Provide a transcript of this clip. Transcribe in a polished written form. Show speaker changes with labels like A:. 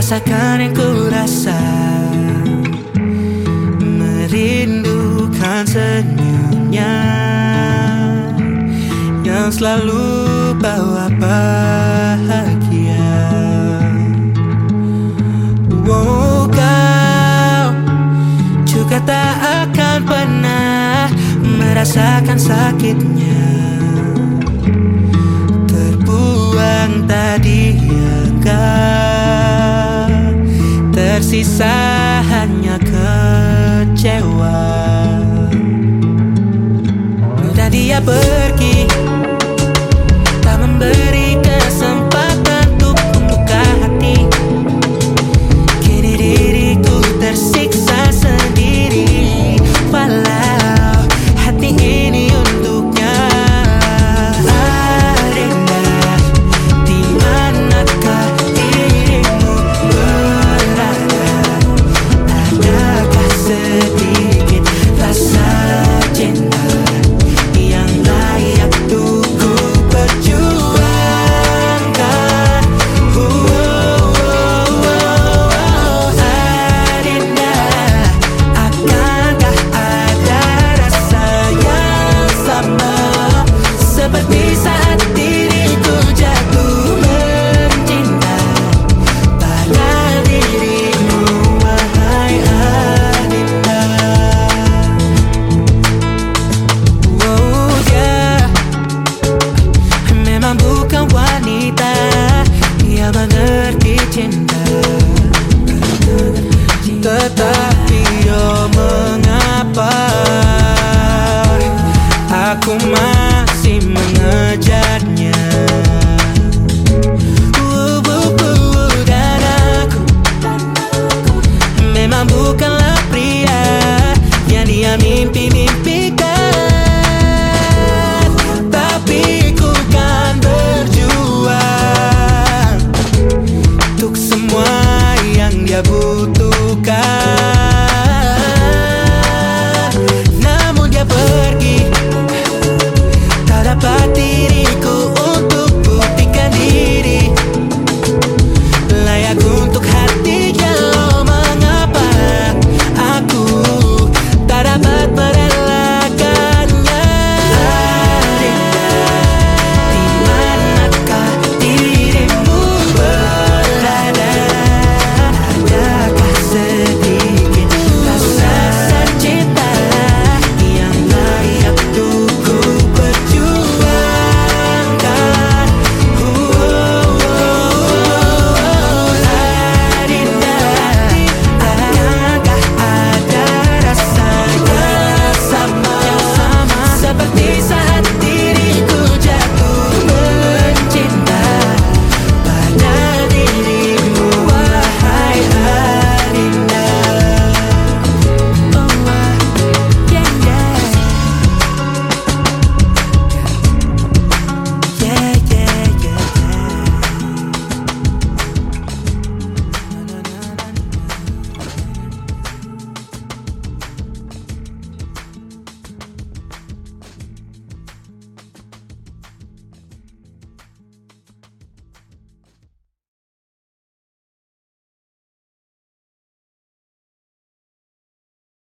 A: rasakan yang ku rasa, merindukan senyumnya yang selalu bawa bahagia. Oh, kau juga tak akan pernah merasakan sakitnya terbuang tadi kan, tersisa hanya kecewa. Udah dia pergi, tak memberi kesempatan untuk membuka hati. Kini diriku tersiksa sendiri, walau hati ini untuknya. Adinda, di manakah dirimu berada? Adakah sedikit rasa cinta yang layak untuk ku perjuangkan? Adinda, akankah ada rasa yang sama seperti saat diriku jatuh mencinta pada dirimu, wahai Adinda? Oh, dia memang bukan wanita yang mengerti cinta, tetapi oh, mengapa aku masih mengejarnya? Dan aku memang bukanlah pria yang dia mimpi